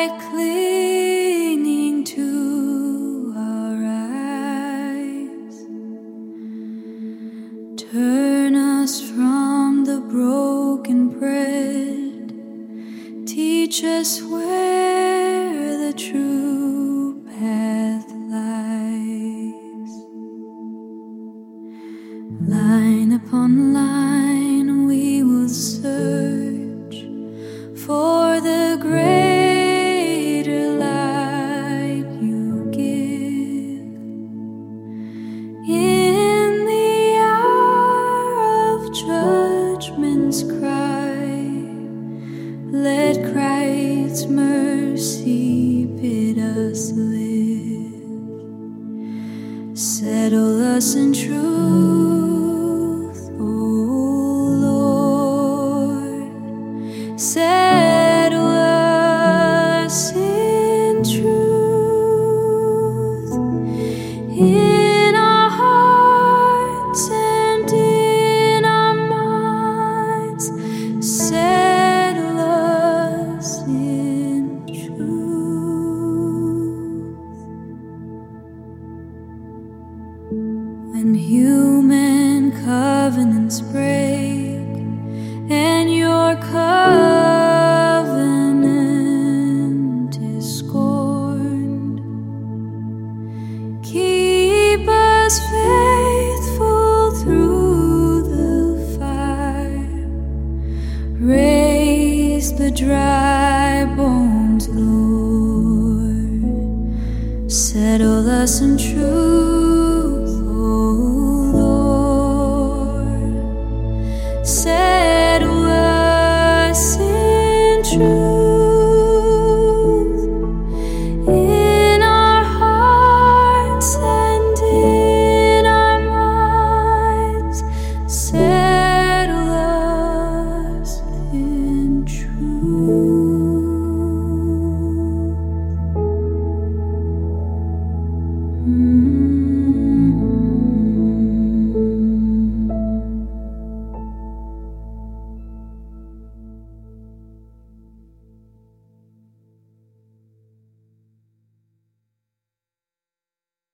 light clinging to our eyes. Turn us from the broken bread. Teach us where the true path lies. Line upon line we will search for the greater light you give. In the hour of judgment's cry, let Christ's mercy bid us live. Settle us in truth, O Lord. Settle us in truth, in our hearts and in our minds. Settle us in truth. When human covenants break and your covenant is scorned, keep us faithful through the fire. Raise the dry bones, Lord. Settle us in truth, O Lord. Settle us in truth, in our hearts and in our minds.